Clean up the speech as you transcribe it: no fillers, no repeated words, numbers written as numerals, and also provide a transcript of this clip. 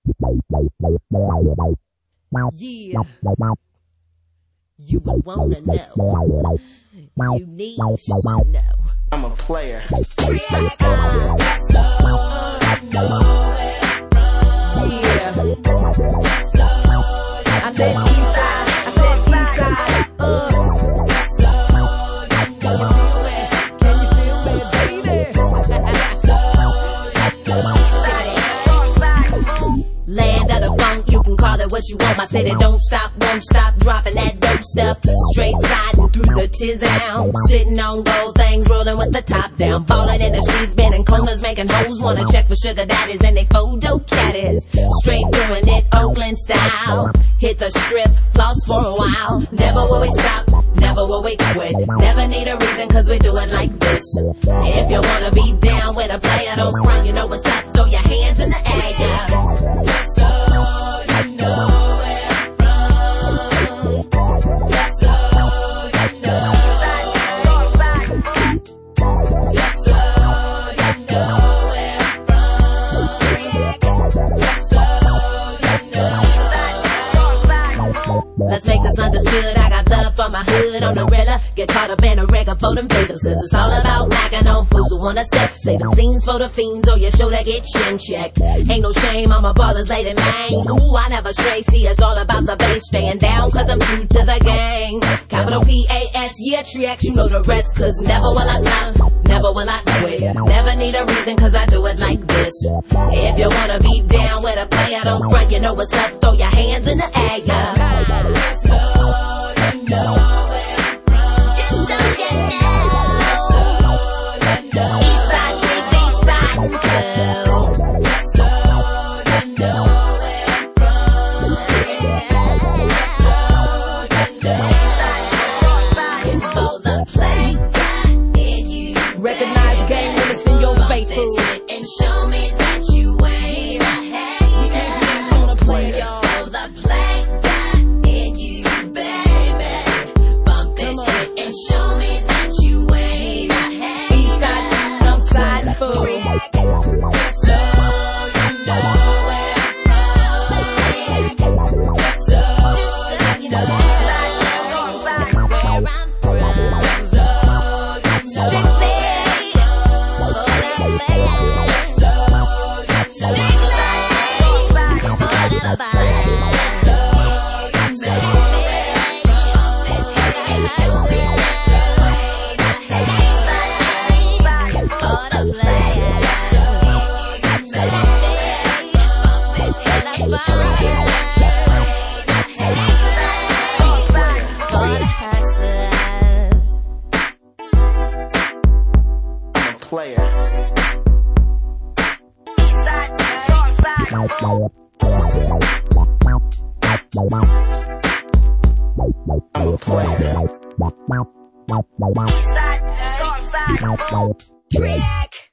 Yeah, you would wanna know. You need to know. I'm a player. Yeah. I said east side. I said east side. Can you feel me, baby? Land of the funk, you can call it what you want. My city don't stop, won't stop, dropping that dope stuff. Straight sliding through the Tizown, sitting on gold things, rolling with the top down. Ballin' in the streets, bending corners, making hoes wanna check for sugar daddies and they photo caddies. Straight doing it, Oakland style. Hit the strip, floss for a while. Never will we stop, never will we quit. Never need a reason, cause we do it like this. If you wanna be down with a player, don't front, you know what's up, throw your hands in the air, yeah. Let's make this understood, I got love for my hood on the rilla. Get caught up in a record for them figures, cause it's all about knocking on fools who wanna step. Say them scenes for the fiends, or you show that get chin checked. Ain't no shame, I'm a baller's lady, man. Ooh, I never stray, see it's all about the bass. Staying down cause I'm true to the gang. Capital P-A-S, yeah, Triax, you know the rest. Cause never will I stop, never will I quit. Never need a reason cause I do it like this. If you wanna be down with a player, don't front, you know what's up, throw your hands in the air, yeah. Recognize game when it's in your face, and show me that you ain't a hater. On the play, y'all. The flags got in you, baby. Bump this shit and show me that you ain't a hater. East side, I'm siding for it. Player. I'm a player. Track.